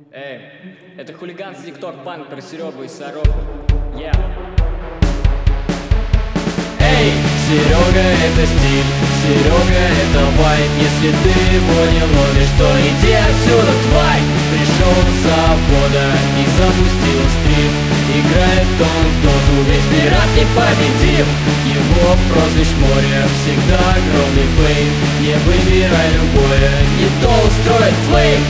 Эй, это хулиганский тикток панк про Серегу и Сороку. Yeah. Эй, Серега это стиль, Серега это вайб. Если ты его не ловишь, то иди отсюда, тварь. Пришел с завода и запустил стрим. Играет он в доту, весь пират непобедим. Его прозвищ море, всегда огромный фейм. Не выбирай любое, не то устроит флейм.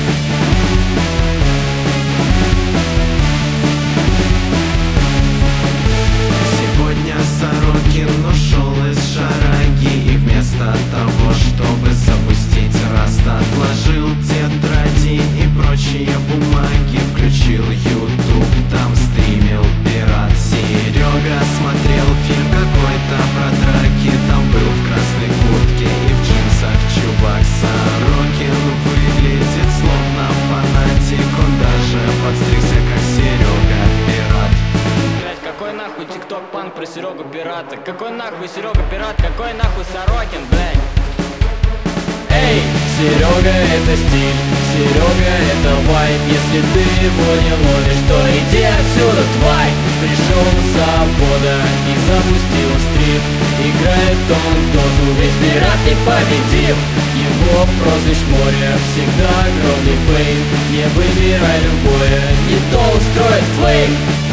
Сорокин ушел из шараги и вместо того, чтобы запустить раст, отложил тетради и прочие бумаги, включил YouTube, там стримил пират. Серега смотрел фильм какой-то про драки, там был в красной куртке и в джинсах чувак. Сорокин выглядит словно фанатик, он даже подстригся как Серега пират. Какой нахуй тикток панк про Серегу пирата? Какой нахуй Серега пират? Какой нахуй Сорокин, блядь? Эй, Серега это стиль, Серега это вайб. Если ты его не ловишь, то иди отсюда, тварь. Пришел с завода и запустил стрим. Играет он в доту, весь пират непобедим. Его прозвищ море, всегда огромный фейм. Не выбирай любое, не то устроит флейм.